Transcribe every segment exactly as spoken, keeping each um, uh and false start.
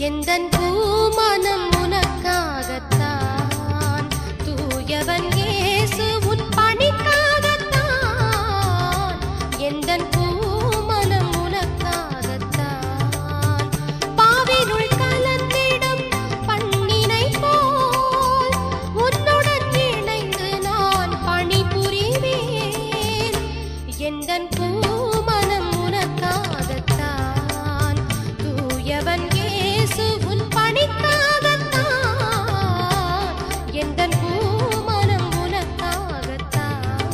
எந்தன் பூமனம் உனக்காகத்தான், தூயவன் இயேசு உன் பணிக்காகத்தான். எந்தன் பூமனம் உனக்காகத்தான், பாவினுள் கலந்திடும் பண்ணினை போல் உன்னுடன் இணைந்து நான் பணிபுரிவேன். எந்தன் பூமனம் உனக்காகத்தான், தூயவன் இயேசு உன் பணிக்காகத்தான். எந்தன் பூமனம் உனக்காகத்தான்.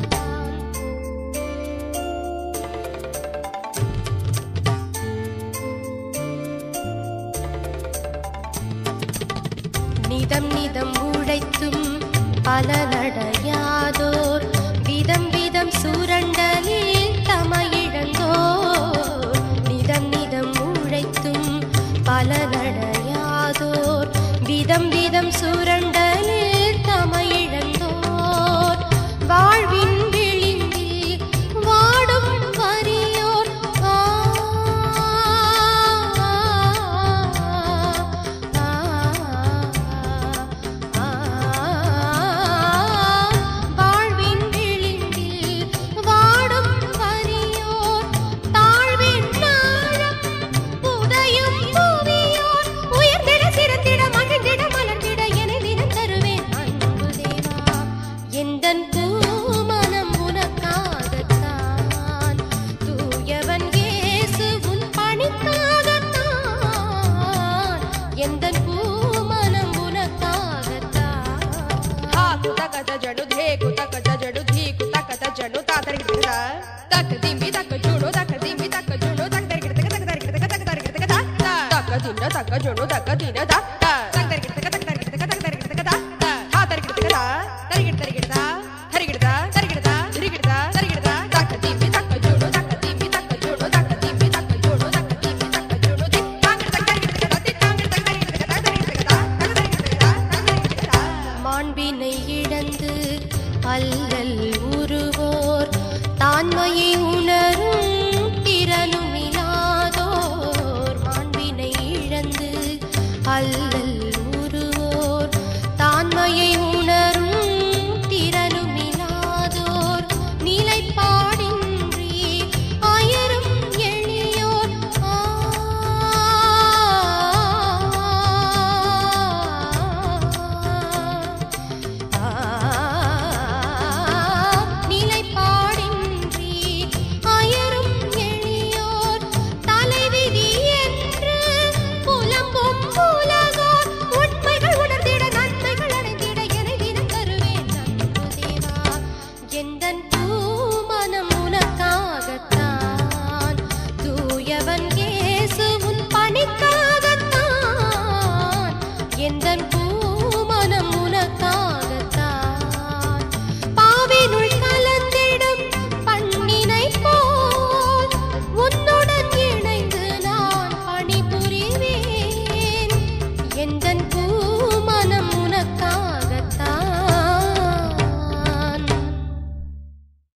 நிதம் நிதம் உழைத்தும் பலனடையாதோர், விதம் விதம் சுரண்டலில் தமையிழந்தோர். நிதம் நிதம் உழைத்தும் பலனடையாதோர், விதம் விதம் சுரண்டலில் தமையிழந்தோர். வாழ்வின் விளிம்பில் வாடும் வறியோர், ஆ, ஆ, ஆ, வாழ்வின் விளிம்பில் வாடும் வறியோர், தாழ்வின் ஆழம் புதையும் புவியோர், உயர்ந்திட சிறந்திட மகிழ்ந்திட மலர்ந்திட என தினம் தருவேன் அன்பு தேவா. எந்தன் பூமனம் உனக்காகத்தான், தூயவன் இயேசு உன் பணிக்காகத்தான். எந்தன் பூமனம் உனக்காகத்தான். हा कुतकत जणु धे कुतकत जणु धी कुतकत जणु तातरि गिरता तक दिम्बि तक जुणु तक दिम्बि तक जुणु तक तरि गिरता तक तरि गिरता तक तरि गिरता तक तक दिन तक जुणु तक दिन ता तक तरि गिरता तक तरि गिरता तक तरि गिरता हा तरि गिरता तरि गिरता तरि गिरता हरि गिरता तरि गिरता रि गिरता तरि गिरता तक दिम्बि तक जुणु तक दिम्बि तक जुणु तक दिम्बि तक जुणु तक दिम्बि तक जुणु ति तांग तक तरि गिरता ति तांग तक तरि गिरता तक तरि गिरता तक तरि गिरता तक तरि गिरता மாண்பினை இழந்து அல்லல் உருவோர், தான்மையை உணரும் திறனுமில்லாதோர். மாண்பினை இழந்து அல்லல் உருவோர், தான்மையை உணரும் திறனுமில்லாதோர். நிலைப்பாடின்றி அயரும் எளியோர், ஆ, ஆ, நிலைப்பாடின்றி அயரும் எளியோர், தலைவிதி என்று புலம்பும் உலகோர், உண்மைகள் உணர்ந்திட நன்மைகள் அடைந்திட என தினம் தருவேன் அன்பு தேவா. எந்தன் பூமனம் உனக்காகத்தான், தூயவன் இயேசு உன் பணிக்காகத்தான். எந்தன் பூமனம் உனக்காகத்தான், பாவினுள் கலந்திடும் பண்ணினை போல் உன்னுடன் இணைந்து நான் பணிபுரிவேன். எந்தன்